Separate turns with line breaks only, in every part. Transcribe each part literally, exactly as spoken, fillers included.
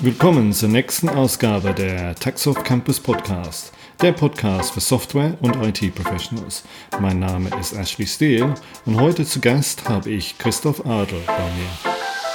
Willkommen zur nächsten Ausgabe der TaxSoft Campus Podcast, der Podcast für Software- und I T-Professionals. Mein Name ist Ashley Steele und heute zu Gast habe ich Christoph Adel bei mir.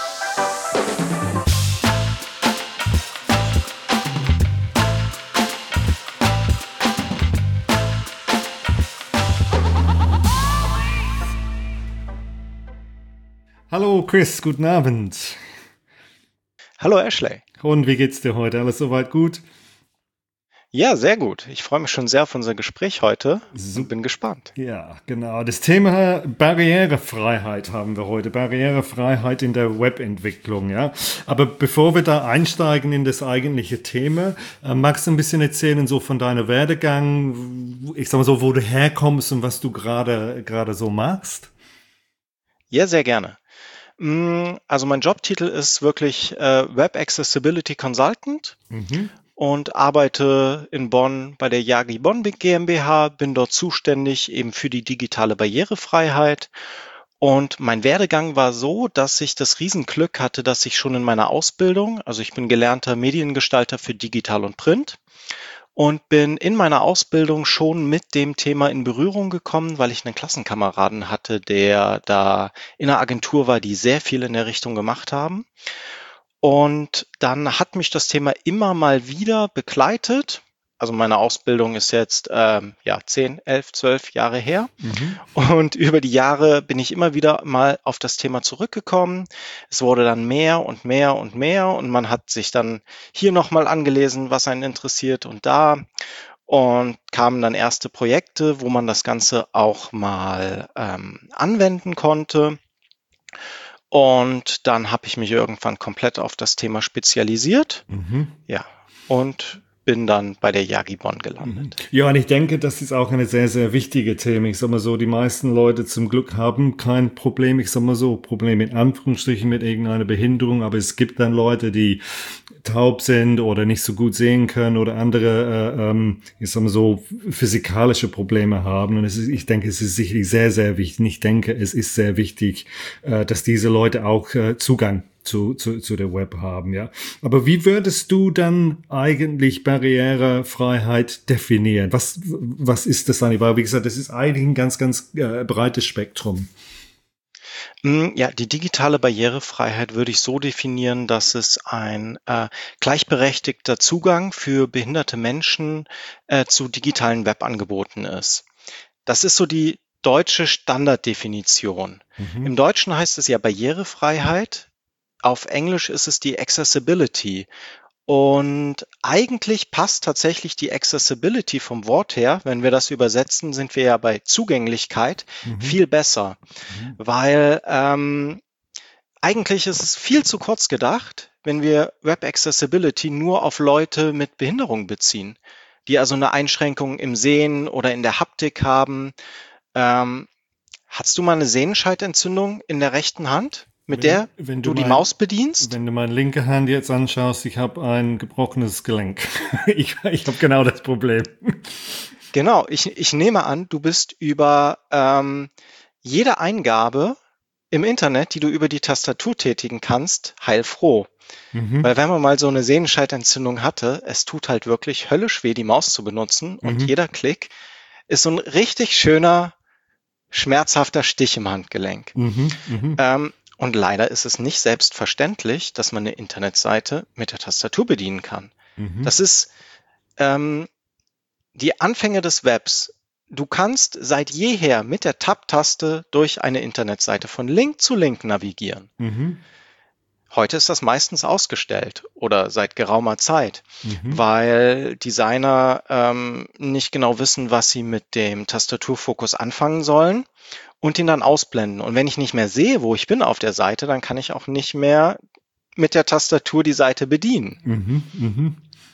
Hallo Chris, guten Abend.
Hallo Ashley.
Und wie geht's dir heute? Alles soweit gut?
Ja, sehr gut. Ich freue mich schon sehr auf unser Gespräch heute
Super.
und bin gespannt.
Ja, genau. Das Thema Barrierefreiheit haben wir heute. Barrierefreiheit in der Webentwicklung, ja. Aber bevor wir da einsteigen in das eigentliche Thema, äh, magst du ein bisschen erzählen so von deinem Werdegang, ich sag mal so, wo du herkommst und was du gerade gerade so machst?
Ja, sehr gerne. Also mein Jobtitel ist wirklich äh, Web Accessibility Consultant
Mhm.
und arbeite in Bonn bei der Yagi Bonn GmbH, bin dort zuständig eben für die digitale Barrierefreiheit. Und mein Werdegang war so, dass ich das Riesenglück hatte, dass ich schon in meiner Ausbildung, also ich bin gelernter Mediengestalter für Digital und Print, und bin in meiner Ausbildung schon mit dem Thema in Berührung gekommen, weil ich einen Klassenkameraden hatte, der da in einer Agentur war, die sehr viel in der Richtung gemacht haben. Und dann hat mich das Thema immer mal wieder begleitet. Also meine Ausbildung ist jetzt ähm, ja zehn, elf, zwölf Jahre her.
Mhm.
Und über die Jahre bin ich immer wieder mal auf das Thema zurückgekommen. Es wurde dann mehr und mehr und mehr und man hat sich dann hier nochmal angelesen, was einen interessiert und da. Und kamen dann erste Projekte, wo man das Ganze auch mal ähm, anwenden konnte. Und dann habe ich mich irgendwann komplett auf das Thema spezialisiert.
Mhm.
Ja, und bin dann bei der Yagi Bonn gelandet.
Ja, und ich denke, das ist auch eine sehr, sehr wichtige Thema. Ich sag mal so, die meisten Leute zum Glück haben kein Problem, ich sag mal so, Problem in Anführungsstrichen mit irgendeiner Behinderung, aber es gibt dann Leute, die taub sind oder nicht so gut sehen können oder andere, äh, ähm, ich sag mal so, physikalische Probleme haben. Und es ist, ich denke, es ist sicherlich sehr, sehr wichtig. Ich denke, es ist sehr wichtig, äh, dass diese Leute auch äh, Zugang zu, zu, zu der Web haben, ja. Aber wie würdest du dann eigentlich Barrierefreiheit definieren? Was, was ist das eigentlich? Weil, wie gesagt, das ist eigentlich ein ganz, ganz äh, breites Spektrum.
Ja, die digitale Barrierefreiheit würde ich so definieren, dass es ein äh, gleichberechtigter Zugang für behinderte Menschen äh, zu digitalen Webangeboten ist. Das ist so die deutsche Standarddefinition.
Mhm.
Im Deutschen heißt es ja Barrierefreiheit. Auf Englisch ist es die Accessibility. Und eigentlich passt tatsächlich die Accessibility vom Wort her, wenn wir das übersetzen, sind wir ja bei Zugänglichkeit
Mhm.
viel besser,
Mhm.
weil ähm, eigentlich ist es viel zu kurz gedacht, wenn wir Web Accessibility nur auf Leute mit Behinderung beziehen, die also eine Einschränkung im Sehen oder in der Haptik haben. Ähm, Hattest du mal eine Sehenscheidentzündung in der rechten Hand, mit
Wenn,
der
wenn du
du die
mein,
Maus bedienst?
wenn du meine linke Hand jetzt anschaust, ich habe ein gebrochenes Gelenk. ich ich habe genau das Problem.
Genau, ich, ich nehme an, du bist über ähm, jede Eingabe im Internet, die du über die Tastatur tätigen kannst, heilfroh.
Mhm.
Weil wenn man mal so eine Sehenscheidentzündung hatte, es tut halt wirklich höllisch weh, die Maus zu benutzen und
Mhm.
jeder Klick ist so ein richtig schöner, schmerzhafter Stich im Handgelenk.
Mhm. Mhm.
Ähm, und leider ist es nicht selbstverständlich, dass man eine Internetseite mit der Tastatur bedienen kann.
Mhm.
Das ist ähm, die Anfänge des Webs. Du kannst seit jeher mit der Tab-Taste durch eine Internetseite von Link zu Link navigieren.
Mhm.
Heute ist das meistens ausgestellt oder seit geraumer Zeit,
Mhm.
weil Designer ähm, nicht genau wissen, was sie mit dem Tastaturfokus anfangen sollen und ihn dann ausblenden. Und wenn ich nicht mehr sehe, wo ich bin auf der Seite, dann kann ich auch nicht mehr mit der Tastatur die Seite bedienen.
Mhm. Mhm.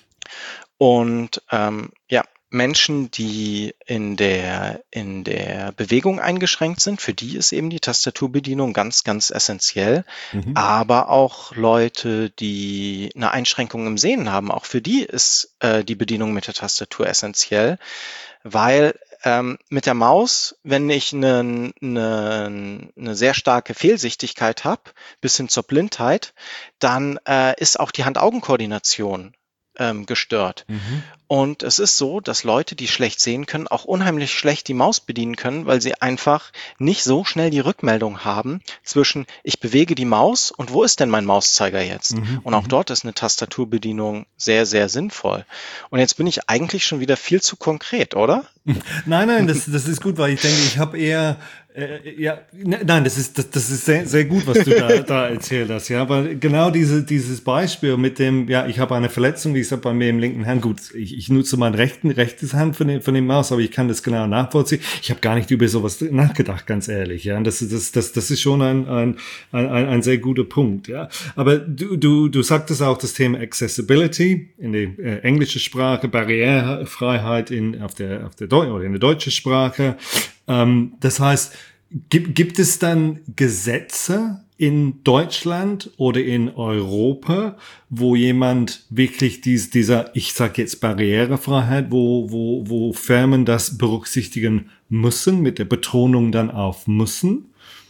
Und ähm, ja, Menschen, die in der, in der Bewegung eingeschränkt sind, für die ist eben die Tastaturbedienung ganz, ganz essentiell.
Mhm.
Aber auch Leute, die eine Einschränkung im Sehen haben, auch für die ist äh, die Bedienung mit der Tastatur essentiell, weil Ähm, mit der Maus, wenn ich eine, eine, eine sehr starke Fehlsichtigkeit habe, bis hin zur Blindheit, dann äh, ist auch die Hand-Augen-Koordination ähm, gestört.
Mhm.
Und es ist so, dass Leute, die schlecht sehen können, auch unheimlich schlecht die Maus bedienen können, weil sie einfach nicht so schnell die Rückmeldung haben zwischen ich bewege die Maus und wo ist denn mein Mauszeiger jetzt?
Mhm.
Und auch
Mhm.
dort ist eine Tastaturbedienung sehr, sehr sinnvoll. Und jetzt bin ich eigentlich schon wieder viel zu konkret, oder?
Nein, nein, das, das ist gut, weil ich denke, ich habe eher, äh, ja, ne, nein, das ist, das, das ist sehr, sehr gut, was du da, da erzählt hast, ja, aber genau diese, dieses Beispiel mit dem, ja, ich habe eine Verletzung, wie gesagt, bei mir im linken Hand, gut, ich, ich nutze meine rechten, rechtes Hand von dem, von dem Maus, aber ich kann das genau nachvollziehen. Ich habe gar nicht über sowas nachgedacht, ganz ehrlich, ja, und das, das, das, das ist schon ein, ein, ein, ein sehr guter Punkt, ja, aber du, du, du sagtest auch das Thema Accessibility in der äh, englischen Sprache, Barrierefreiheit in, auf der, auf der Deu oder in der deutschen Sprache. Ähm, das heißt, gibt, gibt es dann Gesetze in Deutschland oder in Europa, wo jemand wirklich dies, dieser, ich sag jetzt Barrierefreiheit, wo, wo, wo Firmen das berücksichtigen müssen, mit der Betonung dann auf müssen?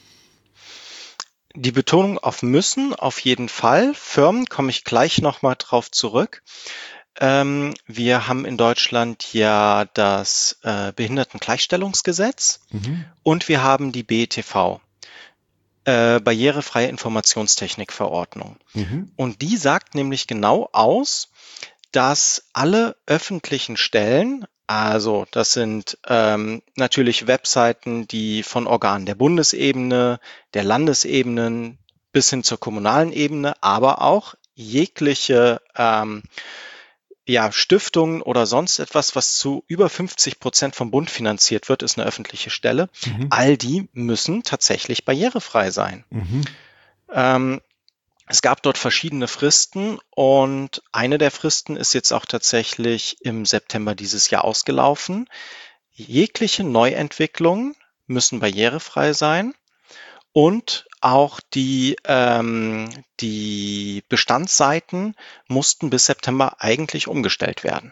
Die Betonung auf müssen, auf jeden Fall. Firmen komme ich gleich nochmal drauf zurück. Ähm, wir haben in Deutschland ja das äh, Behindertengleichstellungsgesetz
Mhm.
und wir haben die B E T V, äh, Barrierefreie Informationstechnikverordnung.
Mhm.
Und die sagt nämlich genau aus, dass alle öffentlichen Stellen, also das sind ähm, natürlich Webseiten, die von Organen der Bundesebene, der Landesebenen bis hin zur kommunalen Ebene, aber auch jegliche ähm, ja, Stiftungen oder sonst etwas, was zu über fünfzig Prozent vom Bund finanziert wird, ist eine öffentliche Stelle.
Mhm.
All die müssen tatsächlich barrierefrei sein.
Mhm.
Ähm, es gab dort verschiedene Fristen und eine der Fristen ist jetzt auch tatsächlich im September dieses Jahr ausgelaufen. Jegliche Neuentwicklungen müssen barrierefrei sein und auch die, ähm, die Bestandsseiten mussten bis September eigentlich umgestellt werden.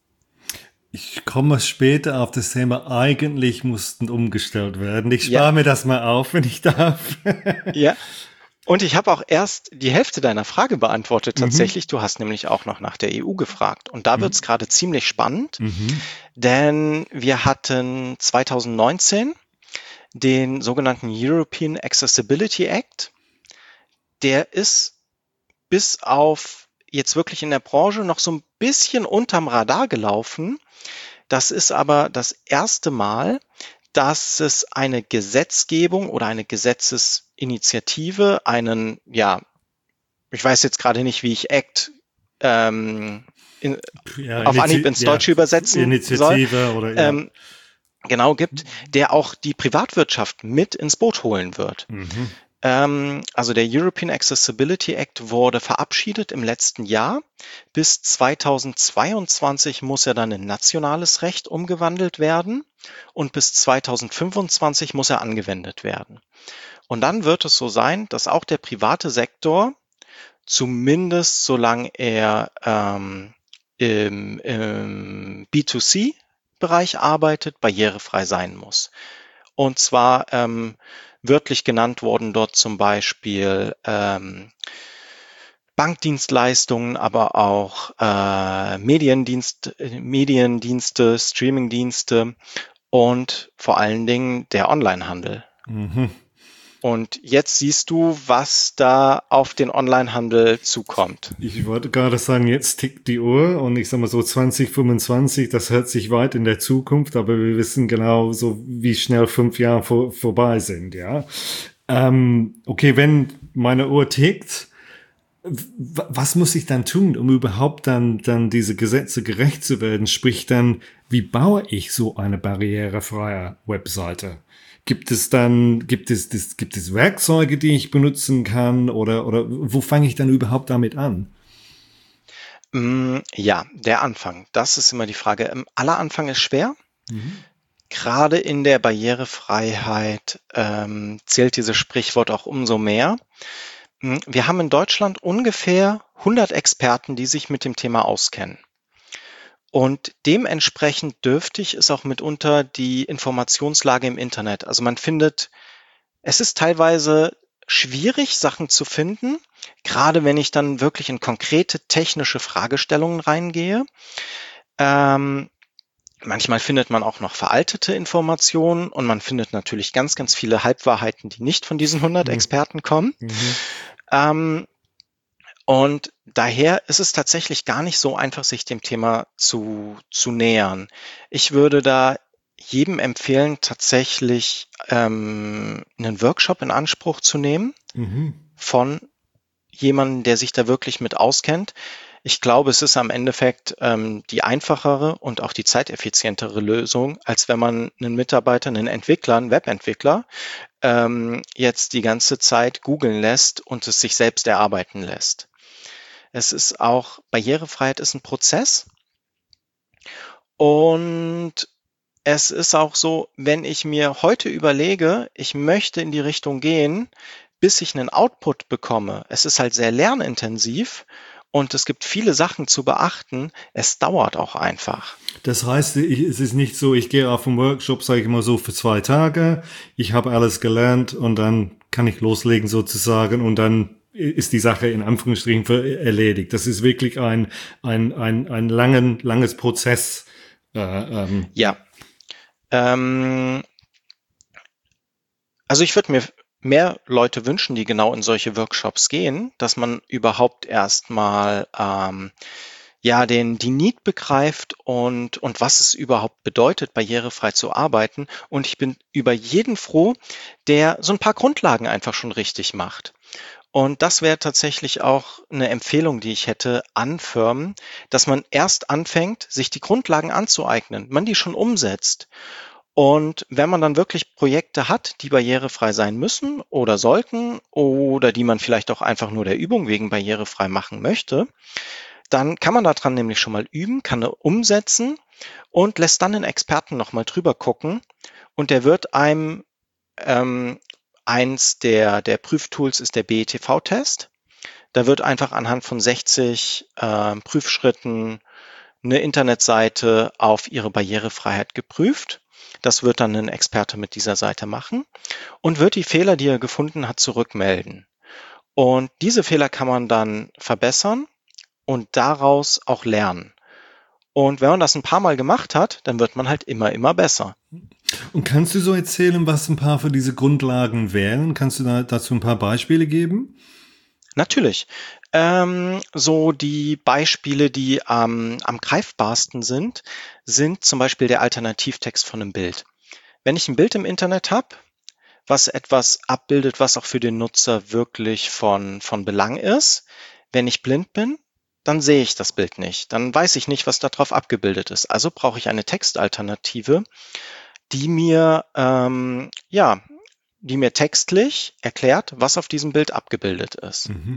Ich komme später auf das Thema, eigentlich mussten umgestellt werden. Ich
Ja,
spare mir das mal auf, wenn ich darf.
ja. Und ich habe auch erst die Hälfte deiner Frage beantwortet
Mhm.
tatsächlich. Du hast nämlich auch noch nach der E U gefragt. Und da wird es
Mhm.
gerade ziemlich spannend,
Mhm.
denn wir hatten zwanzig neunzehn den sogenannten European Accessibility Act. Der ist bis auf jetzt wirklich in der Branche noch so ein bisschen unterm Radar gelaufen. Das ist aber das erste Mal, dass es eine Gesetzgebung oder eine Gesetzesinitiative, einen, ja, ich weiß jetzt gerade nicht, wie ich Act ähm, in,
Ja,
auf Anhieb
Initi
ins
ja,
Deutsche übersetzen soll,
Initiative oder ja.
ähm, genau gibt, der auch die Privatwirtschaft mit ins Boot holen wird.
Mhm.
Ähm, also der European Accessibility Act wurde verabschiedet im letzten Jahr. Bis zweitausendzweiundzwanzig muss er dann in nationales Recht umgewandelt werden und bis zweitausendfünfundzwanzig muss er angewendet werden. Und dann wird es so sein, dass auch der private Sektor, zumindest solange er ähm, im, im B zwei C-Bereich arbeitet, barrierefrei sein muss. Und zwar ähm, wörtlich genannt wurden dort zum Beispiel ähm, Bankdienstleistungen, aber auch äh, Mediendienst, Mediendienste, Streamingdienste und vor allen Dingen der Onlinehandel.
Mhm.
Und jetzt siehst du, was da auf den Onlinehandel zukommt.
Ich wollte gerade sagen, jetzt tickt die Uhr und ich sag mal so zwanzig fünfundzwanzig, das hört sich weit in der Zukunft, aber wir wissen genau so, wie schnell fünf Jahre vor, vorbei sind, ja. Ähm, okay, wenn meine Uhr tickt, was muss ich dann tun, um überhaupt dann, dann diese Gesetze gerecht zu werden? Sprich dann, wie baue ich so eine barrierefreie Webseite? Gibt es dann, gibt es, das, gibt es Werkzeuge, die ich benutzen kann oder, oder wo fange ich dann überhaupt damit an?
Mm, Ja, der Anfang. Das ist immer die Frage. Ähm, Aller Anfang ist schwer.
Mhm.
Gerade in der Barrierefreiheit ähm, zählt dieses Sprichwort auch umso mehr. Mm, Wir haben in Deutschland ungefähr hundert Experten, die sich mit dem Thema auskennen. Und dementsprechend dürftig ist auch mitunter die Informationslage im Internet. Also man findet, es ist teilweise schwierig, Sachen zu finden, gerade wenn ich dann wirklich in konkrete technische Fragestellungen reingehe. Ähm, manchmal findet man auch noch veraltete Informationen und man findet natürlich ganz, ganz viele Halbwahrheiten, die nicht von diesen hundert
Mhm.
Experten kommen.
Mhm.
Ähm, und daher ist es tatsächlich gar nicht so einfach, sich dem Thema zu, zu nähern. Ich würde da jedem empfehlen, tatsächlich ähm, einen Workshop in Anspruch zu nehmen
Mhm.
von jemandem, der sich da wirklich mit auskennt. Ich glaube, es ist am Endeffekt ähm, die einfachere und auch die zeiteffizientere Lösung, als wenn man einen Mitarbeiter, einen Entwickler, einen Webentwickler ähm, jetzt die ganze Zeit googeln lässt und es sich selbst erarbeiten lässt. Es ist auch, Barrierefreiheit ist ein Prozess und es ist auch so, wenn ich mir heute überlege, ich möchte in die Richtung gehen, bis ich einen Output bekomme. Es ist halt sehr lernintensiv und es gibt viele Sachen zu beachten. Es dauert auch einfach.
Das heißt, ich, es ist nicht so, ich gehe auf einen Workshop, sage ich mal so, für zwei Tage, ich habe alles gelernt und dann kann ich loslegen sozusagen und dann ist die Sache in Anführungsstrichen ver- erledigt. Das ist wirklich ein, ein, ein, ein langen, langes Prozess. Äh, ähm,
Ja, ähm, also ich würde mir mehr Leute wünschen, die genau in solche Workshops gehen, dass man überhaupt erstmal ähm, ja den die Need begreift und und was es überhaupt bedeutet, barrierefrei zu arbeiten. Und ich bin über jeden froh, der so ein paar Grundlagen einfach schon richtig macht. Und das wäre tatsächlich auch eine Empfehlung, die ich hätte an Firmen, dass man erst anfängt, sich die Grundlagen anzueignen, man die schon umsetzt. Und wenn man dann wirklich Projekte hat, die barrierefrei sein müssen oder sollten oder die man vielleicht auch einfach nur der Übung wegen barrierefrei machen möchte, dann kann man daran nämlich schon mal üben, kann umsetzen und lässt dann den Experten noch mal drüber gucken und der wird einem ähm, eins der, der Prüftools ist der B E T V-Test. Da wird einfach anhand von sechzig äh, Prüfschritten eine Internetseite auf ihre Barrierefreiheit geprüft. Das wird dann ein Experte mit dieser Seite machen und wird die Fehler, die er gefunden hat, zurückmelden. Und diese Fehler kann man dann verbessern und daraus auch lernen. Und wenn man das ein paar Mal gemacht hat, dann wird man halt immer, immer besser.
und kannst du so erzählen, was ein paar von diese Grundlagen wären? Kannst du da dazu ein paar Beispiele geben?
Natürlich. Ähm, so die Beispiele, die am, am greifbarsten sind, sind zum Beispiel der Alternativtext von einem Bild. Wenn ich ein Bild im Internet habe, was etwas abbildet, was auch für den Nutzer wirklich von, von Belang ist, wenn ich blind bin, dann sehe ich das Bild nicht. Dann weiß ich nicht, was darauf abgebildet ist. Also brauche ich eine Textalternative, die mir, ähm, ja, die mir textlich erklärt, was auf diesem Bild abgebildet ist.
Mhm.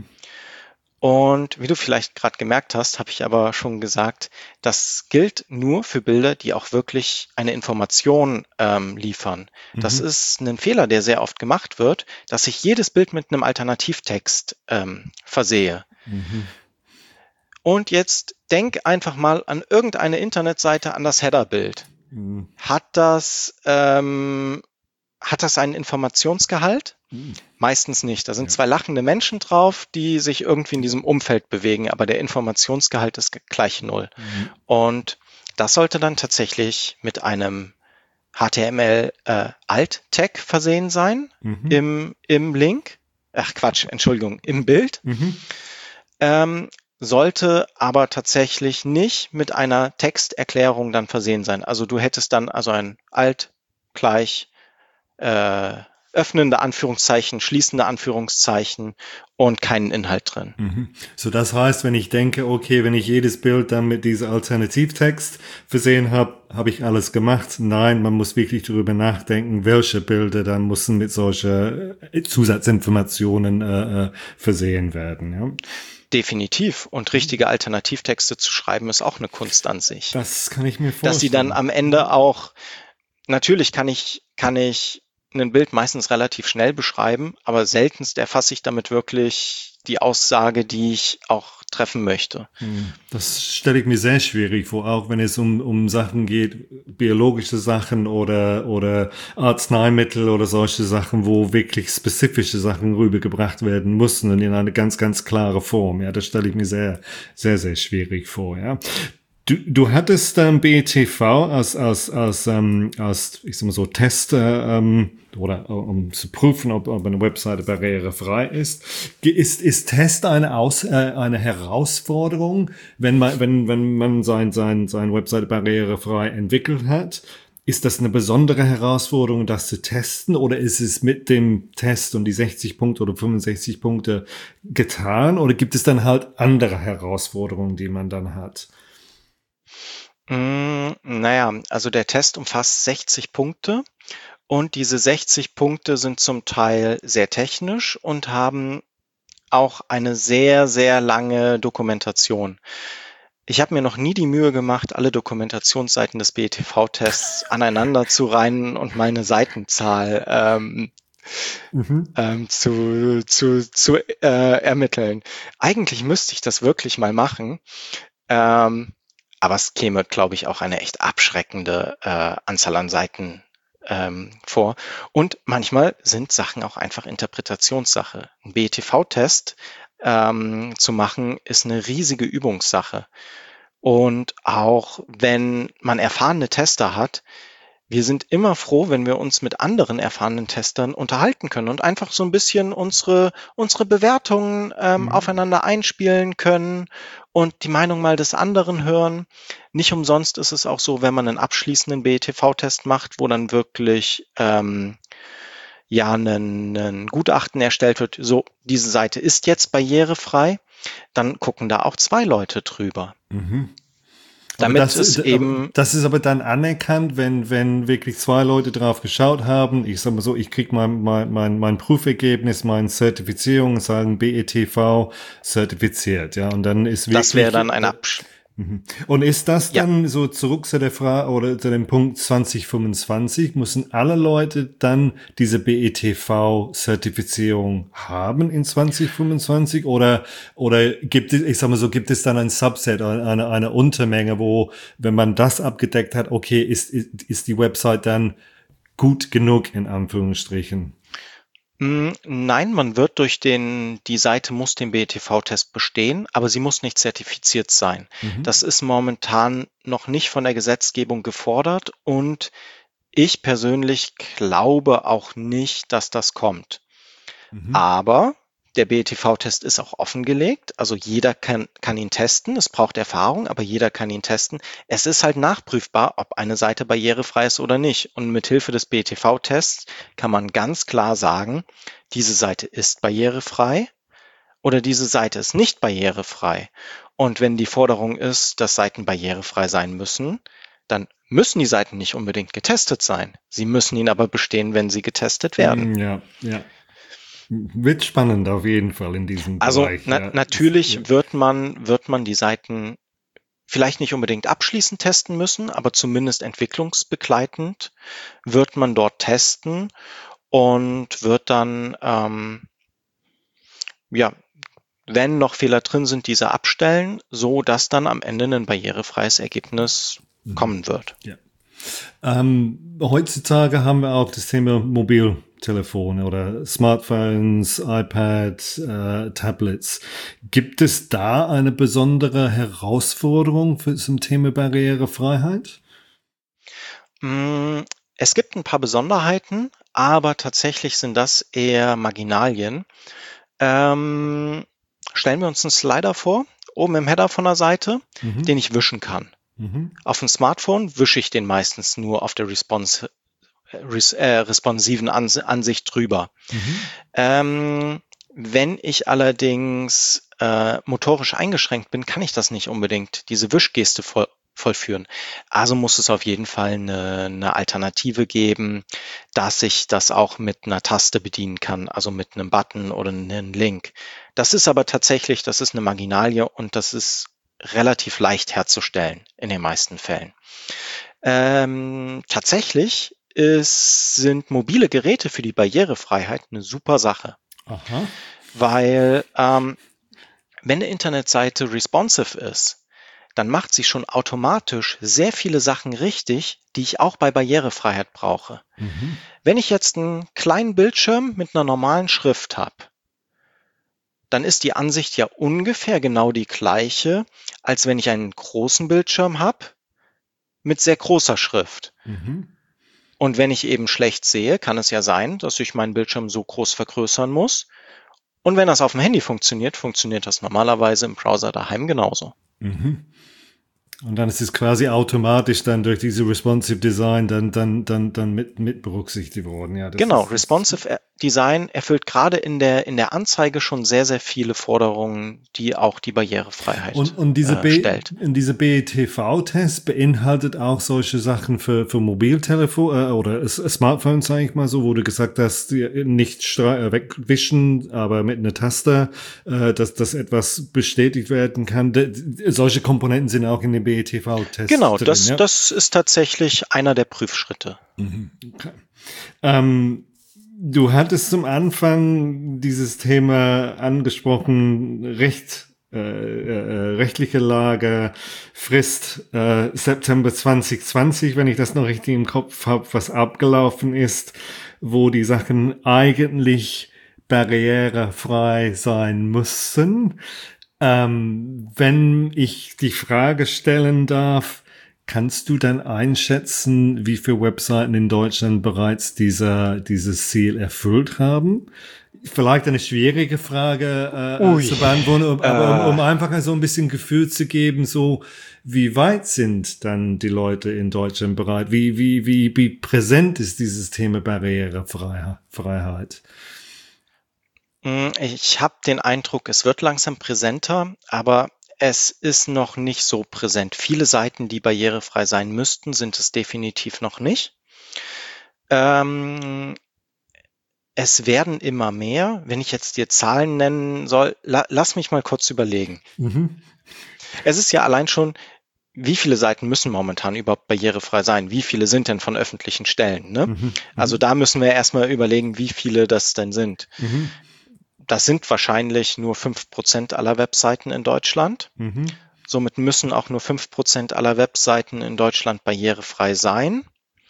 Und wie du vielleicht gerade gemerkt hast, habe ich aber schon gesagt, das gilt nur für Bilder, die auch wirklich eine Information ähm, liefern. Das
Mhm.
ist ein Fehler, der sehr oft gemacht wird, dass ich jedes Bild mit einem Alternativtext ähm, versehe.
Mhm.
Und jetzt denk einfach mal an irgendeine Internetseite, an das Headerbild.
Mhm.
Hat das, ähm, hat das einen Informationsgehalt?
Mhm.
Meistens nicht. Da sind
Ja.
zwei lachende Menschen drauf, die sich irgendwie in diesem Umfeld bewegen, aber der Informationsgehalt ist gleich null.
Mhm.
Und das sollte dann tatsächlich mit einem H T M L äh, Alt-Tag versehen sein
Mhm.
im, im Link. Ach Quatsch, Entschuldigung, im Bild.
Mhm.
Ähm, sollte aber tatsächlich nicht mit einer Texterklärung dann versehen sein. Also du hättest dann also ein Alt gleich äh, öffnende Anführungszeichen, schließende Anführungszeichen und keinen Inhalt drin.
Mhm. So, das heißt, wenn ich denke, okay, wenn ich jedes Bild dann mit diesem Alternativtext versehen habe, habe ich alles gemacht. Nein, man muss wirklich darüber nachdenken, welche Bilder dann müssen mit solchen äh, Zusatzinformationen äh, äh, versehen werden. Ja?
Definitiv. Und richtige Alternativtexte zu schreiben, ist auch eine Kunst an sich.
Das kann ich mir
Dass sie dann
vorstellen.
am Ende auch, natürlich kann ich, kann ich ein Bild meistens relativ schnell beschreiben, aber seltenst erfasse ich damit wirklich die Aussage, die ich auch treffen möchte.
Das stelle ich mir sehr schwierig vor, auch wenn es um, um Sachen geht, biologische Sachen oder, oder Arzneimittel oder solche Sachen, wo wirklich spezifische Sachen rübergebracht werden müssen und in eine ganz, ganz klare Form. Ja, das stelle ich mir sehr, sehr, sehr schwierig vor, ja. Du, du hattest ähm, B E T V als, als, als, ähm, als, ich sag mal so, Tester, ähm, oder um zu prüfen, ob, ob eine Webseite barrierefrei ist. Ist, ist Test eine, Aus, äh, eine Herausforderung, wenn man, wenn, wenn man sein, sein, seine Webseite barrierefrei entwickelt hat? Ist das eine besondere Herausforderung, das zu testen, oder ist es mit dem Test und die sechzig Punkte oder fünfundsechzig Punkte getan, oder gibt es dann halt andere Herausforderungen, die man dann hat?
Mm, naja, also der Test umfasst sechzig Punkte und diese sechzig Punkte sind zum Teil sehr technisch und haben auch eine sehr, sehr lange Dokumentation. Ich habe mir noch nie die Mühe gemacht, alle Dokumentationsseiten des B E T V-Tests aneinander zu reihen und meine Seitenzahl ähm,
Mhm.
ähm, zu, zu, zu äh, ermitteln. Eigentlich müsste ich das wirklich mal machen. Ähm, aber es käme, glaube ich, auch eine echt abschreckende äh, Anzahl an Seiten ähm, vor. Und manchmal sind Sachen auch einfach Interpretationssache. Ein B E T V-Test ähm, zu machen, ist eine riesige Übungssache. Und auch wenn man erfahrene Tester hat, wir sind immer froh, wenn wir uns mit anderen erfahrenen Testern unterhalten können und einfach so ein bisschen unsere, unsere Bewertungen ähm,
Mhm.
aufeinander einspielen können und die Meinung mal des anderen hören. Nicht umsonst ist es auch so, wenn man einen abschließenden B E T V-Test macht, wo dann wirklich ähm, ja ein, ein Gutachten erstellt wird, so diese Seite ist jetzt barrierefrei, dann gucken da auch zwei Leute drüber.
Mhm. Aber
Damit
das,
es
aber
eben
das ist aber dann anerkannt, wenn, wenn wirklich zwei Leute drauf geschaut haben. Ich sag mal so, ich krieg mein, mein, mein, mein Prüfergebnis, meine Zertifizierung, sagen B E T V zertifiziert, ja. Und dann ist
das wäre
wirklich,
dann ein
äh,
Absch
mhm. Und ist das
ja.
dann so zurück zu der Frage oder zu dem Punkt zwanzig fünfundzwanzig, müssen alle Leute dann diese B E T V-Zertifizierung haben in zwanzig fünfundzwanzig oder, oder gibt es, ich sag mal so, gibt es dann ein Subset, eine, eine Untermenge, wo, wenn man das abgedeckt hat, okay, ist, ist, ist die Website dann gut genug in Anführungsstrichen?
Hm, nein, man wird durch den die Seite muss den B E T V-Test bestehen, aber sie muss nicht zertifiziert sein.
Mhm.
Das ist momentan noch nicht von der Gesetzgebung gefordert und ich persönlich glaube auch nicht, dass das kommt.
Mhm.
Aber der B E T V-Test ist auch offengelegt, also jeder kann, kann ihn testen. Es braucht Erfahrung, aber jeder kann ihn testen. Es ist halt nachprüfbar, ob eine Seite barrierefrei ist oder nicht. Und mit Hilfe des B E T V-Tests kann man ganz klar sagen, diese Seite ist barrierefrei oder diese Seite ist nicht barrierefrei. Und wenn die Forderung ist, dass Seiten barrierefrei sein müssen, dann müssen die Seiten nicht unbedingt getestet sein. Sie müssen ihn aber bestehen, wenn sie getestet werden.
Mm, ja, ja. Wird spannend auf jeden Fall in diesem
Also
Bereich,
na
ja. Ist, ja.
natürlich wird man wird man die Seiten vielleicht nicht unbedingt abschließend testen müssen, aber zumindest entwicklungsbegleitend wird man dort testen und wird dann, ähm, ja, wenn noch Fehler drin sind, diese abstellen, so dass dann am Ende ein barrierefreies Ergebnis
Mhm.
kommen wird.
Ja. Ähm, heutzutage haben wir auch das Thema Mobiltelefone oder Smartphones, iPad, äh, Tablets. Gibt es da eine besondere Herausforderung für zum Thema Barrierefreiheit?
Hm, es gibt ein paar Besonderheiten, aber tatsächlich sind das eher Marginalien. Ähm, stellen wir uns einen Slider vor, oben im Header von der Seite,
Mhm.
den ich wischen kann.
Mhm.
Auf dem Smartphone wische ich den meistens nur auf der response, res, äh, responsiven Ans Ansicht drüber.
Mhm.
Ähm, wenn ich allerdings äh, motorisch eingeschränkt bin, kann ich das nicht unbedingt, diese Wischgeste voll, vollführen. Also muss es auf jeden Fall eine, eine Alternative geben, dass ich das auch mit einer Taste bedienen kann, also mit einem Button oder einem Link. Das ist aber tatsächlich, das ist eine Marginalie und das ist relativ leicht herzustellen in den meisten Fällen. Ähm, tatsächlich ist, sind mobile Geräte für die Barrierefreiheit eine super Sache.
Aha.
weil ähm, wenn eine Internetseite responsive ist, dann macht sie schon automatisch sehr viele Sachen richtig, die ich auch bei Barrierefreiheit brauche.
Mhm.
Wenn ich jetzt einen kleinen Bildschirm mit einer normalen Schrift habe, dann ist die Ansicht ja ungefähr genau die gleiche, als wenn ich einen großen Bildschirm habe mit sehr großer Schrift.
Mhm.
Und wenn ich eben schlecht sehe, kann es ja sein, dass ich meinen Bildschirm so groß vergrößern muss. Und wenn das auf dem Handy funktioniert, funktioniert das normalerweise im Browser daheim genauso.
Mhm. Und dann ist es quasi automatisch dann durch diese Responsive Design dann, dann, dann, dann mit, mit berücksichtigt worden. Ja, das
Genau,
ist, das
responsive Design erfüllt gerade in der, in der Anzeige schon sehr, sehr viele Forderungen, die auch die Barrierefreiheit
Und, und diese
äh,
B,
stellt.
und diese B E T V-Test beinhaltet auch solche Sachen für, für Mobiltelefon äh, oder S- Smartphones, sage ich mal so, wo du gesagt hast, die nicht stra- äh, wegwischen, aber mit einer Taste, äh, dass das etwas bestätigt werden kann. De, solche Komponenten sind auch in dem B E T
Genau,
V-Test drin,
das,
ja.
das ist tatsächlich einer der Prüfschritte.
Okay. Ähm, du hattest zum Anfang dieses Thema angesprochen, Recht, äh, äh, rechtliche Lage, Frist äh, September zwanzig zwanzig, wenn ich das noch richtig im Kopf habe, was abgelaufen ist, wo die Sachen eigentlich barrierefrei sein müssen. Ähm, wenn ich die Frage stellen darf, kannst du dann einschätzen, wie viele Webseiten in Deutschland bereits dieser, dieses Ziel erfüllt haben? Vielleicht eine schwierige Frage äh,
Ui,
zu beantworten, aber um,
äh,
um einfach so ein bisschen Gefühl zu geben, so wie weit sind dann die Leute in Deutschland bereit? Wie, wie, wie, wie präsent ist dieses Thema Barrierefreiheit?
mh, ich habe den Eindruck, es wird langsam präsenter, aber es ist noch nicht so präsent. Viele Seiten, die barrierefrei sein müssten, sind es definitiv noch nicht. Ähm, es werden immer mehr. Wenn ich jetzt dir Zahlen nennen soll, la lass mich mal kurz überlegen.
Mhm.
Es ist ja allein schon, wie viele Seiten müssen momentan überhaupt barrierefrei sein? Wie viele sind denn von öffentlichen Stellen? Ne?
Mhm.
Also
Mhm.
da müssen wir erstmal überlegen, wie viele das denn sind.
Mhm.
Das sind wahrscheinlich nur fünf Prozent aller Webseiten in Deutschland.
Mhm.
Somit müssen auch nur fünf Prozent aller Webseiten in Deutschland barrierefrei sein.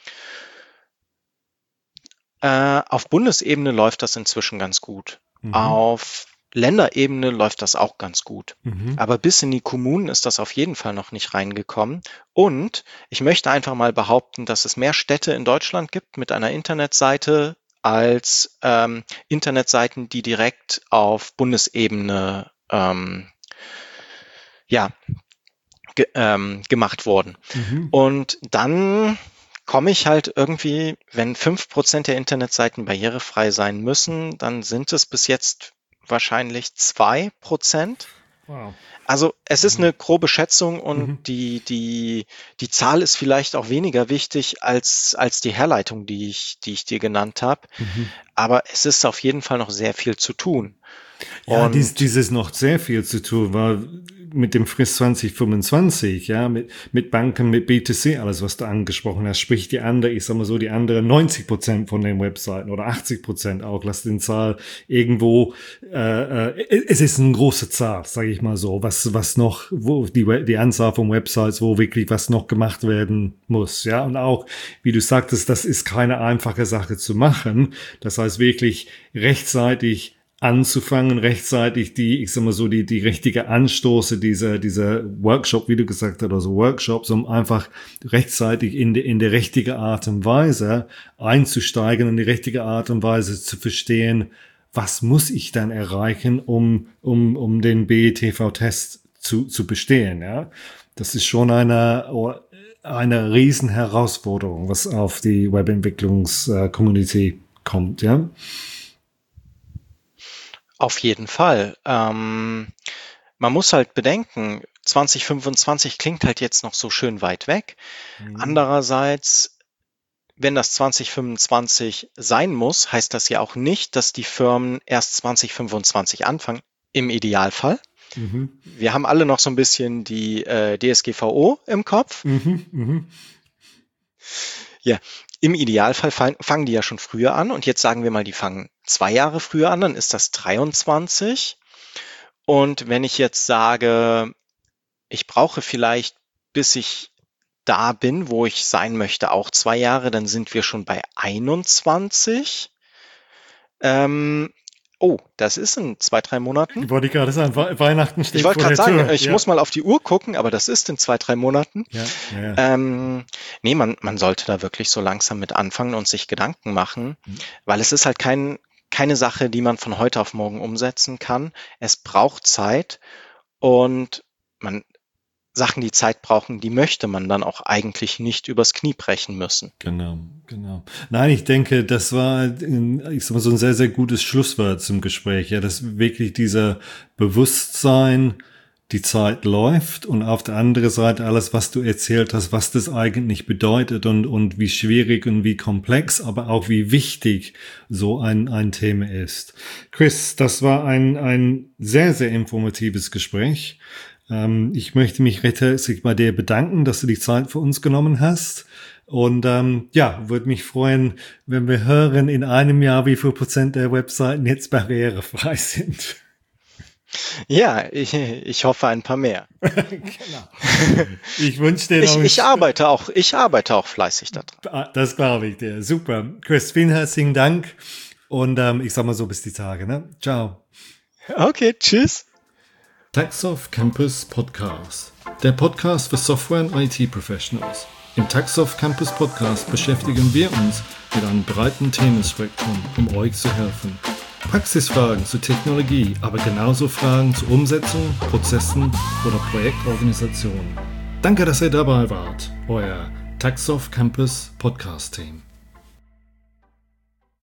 Äh, auf Bundesebene läuft das inzwischen ganz gut.
Mhm.
Auf Länderebene läuft das auch ganz gut.
Mhm.
Aber bis in die Kommunen ist das auf jeden Fall noch nicht reingekommen. Und ich möchte einfach mal behaupten, dass es mehr Städte in Deutschland gibt mit einer Internetseite als ähm, Internetseiten, die direkt auf Bundesebene ähm, ja, ge ähm, gemacht wurden.
Mhm.
Und dann komme ich halt irgendwie, wenn fünf Prozent der Internetseiten barrierefrei sein müssen, dann sind es bis jetzt wahrscheinlich zwei Prozent.
Wow.
Also es ist eine grobe Schätzung und
Mhm.
die, die, die Zahl ist vielleicht auch weniger wichtig als, als die Herleitung, die ich, die ich dir genannt habe.
Mhm.
Aber es ist auf jeden Fall noch sehr viel zu tun.
Ja, dies,
Und
dieses noch sehr viel zu tun, weil mit dem Frist zwanzig fünfundzwanzig, ja, mit, mit Banken, mit B zwei C, alles, was du angesprochen hast, sprich die andere, ich sag mal so, die andere neunzig Prozent von den Webseiten oder achtzig Prozent auch, lass den Zahl irgendwo, äh, äh, es ist eine große Zahl, sage ich mal so, was, was noch, wo die, die Anzahl von Websites, wo wirklich was noch gemacht werden muss, ja, und auch, wie du sagtest, das ist keine einfache Sache zu machen, das heißt wirklich rechtzeitig anzufangen, rechtzeitig die, ich sag mal so, die, die richtige Anstoße dieser, dieser Workshop, wie du gesagt hast, also Workshops, um einfach rechtzeitig in die, in die richtige Art und Weise einzusteigen und die richtige Art und Weise zu verstehen, was muss ich dann erreichen, um, um, um den B E T V-Test zu, zu bestehen, ja. Das ist schon eine, eine riesen Herausforderung, was auf die Webentwicklungs-Community kommt, ja.
auf jeden Fall. Ähm, man muss halt bedenken, zwanzig fünfundzwanzig klingt halt jetzt noch so schön weit weg.
Mhm.
Andererseits, wenn das zwanzig fünfundzwanzig sein muss, heißt das ja auch nicht, dass die Firmen erst zwanzig fünfundzwanzig anfangen, im Idealfall.
Mhm.
Wir haben alle noch so ein bisschen die äh, D S G V O im Kopf.
Mhm. Mhm.
Ja, im Idealfall fang, fangen die ja schon früher an und jetzt sagen wir mal, die fangen zwei Jahre früher an, dann ist das dreiundzwanzig. Und wenn ich jetzt sage, ich brauche vielleicht, bis ich da bin, wo ich sein möchte, auch zwei Jahre, dann sind wir schon bei einundzwanzig. Ähm, oh, das ist in zwei, drei Monaten.
Wollte ich gerade sagen, We- Weihnachten steht
Ich wollte
vor
gerade
der
sagen,
Tür.
ich
Ja.
muss mal auf die Uhr gucken, aber das ist in zwei, drei Monaten.
Ja, ja, ja.
Ähm, nee, man, man sollte da wirklich so langsam mit anfangen und sich Gedanken machen,
Mhm.
weil es ist halt kein, keine Sache, die man von heute auf morgen umsetzen kann. Es braucht Zeit und man Sachen, die Zeit brauchen, die möchte man dann auch eigentlich nicht übers Knie brechen müssen.
Genau, genau. Nein, ich denke, das war, ein- ich sag mal, so ein sehr, sehr gutes Schlusswort zum Gespräch. Ja, dass wirklich dieser Bewusstsein, die Zeit läuft und auf der anderen Seite alles, was du erzählt hast, was das eigentlich bedeutet und, und wie schwierig und wie komplex, aber auch wie wichtig so ein, ein Thema ist. Chris, das war ein, ein sehr, sehr informatives Gespräch. Ähm, ich möchte mich recht herzlich bei dir bedanken, dass du die Zeit für uns genommen hast. Und ähm, ja, würde mich freuen, wenn wir hören in einem Jahr, wie viel Prozent der Webseiten jetzt barrierefrei sind.
Ja, ich, ich hoffe ein paar mehr.
Genau. Ich wünsche dir
Ich,
noch...
ich arbeite auch, ich arbeite auch fleißig daran.
Das glaube ich dir. Super. Chris, vielen herzlichen Dank. Und ähm, ich sag mal so bis die Tage. Ne? Ciao.
Okay, tschüss.
Taxoft Campus Podcast. Der Podcast für Software- und I T-Professionals. Im Taxoft Campus Podcast beschäftigen wir uns mit einem breiten Themenspektrum, um euch zu helfen. Praxisfragen zur Technologie, aber genauso Fragen zur Umsetzung, Prozessen oder Projektorganisation. Danke, dass ihr dabei wart. Euer Taxoft Campus Podcast Team.